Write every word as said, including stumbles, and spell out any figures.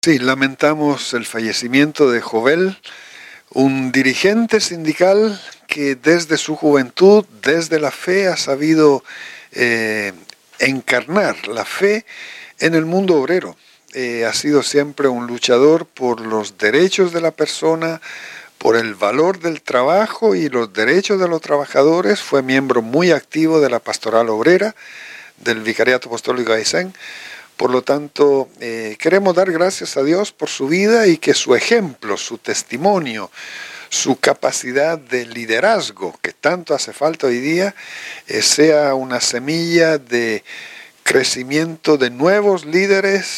Sí, lamentamos el fallecimiento de Jovel, un dirigente sindical que desde su juventud, desde la fe, ha sabido eh, encarnar la fe en el mundo obrero. Eh, ha sido siempre un luchador por los derechos de la persona, por el valor del trabajo y los derechos de los trabajadores. Fue miembro muy activo de la Pastoral Obrera, del Vicariato Apostólico de Aysén. Por lo tanto, eh, queremos dar gracias a Dios por su vida y que su ejemplo, su testimonio, su capacidad de liderazgo, que tanto hace falta hoy día, eh, sea una semilla de crecimiento de nuevos líderes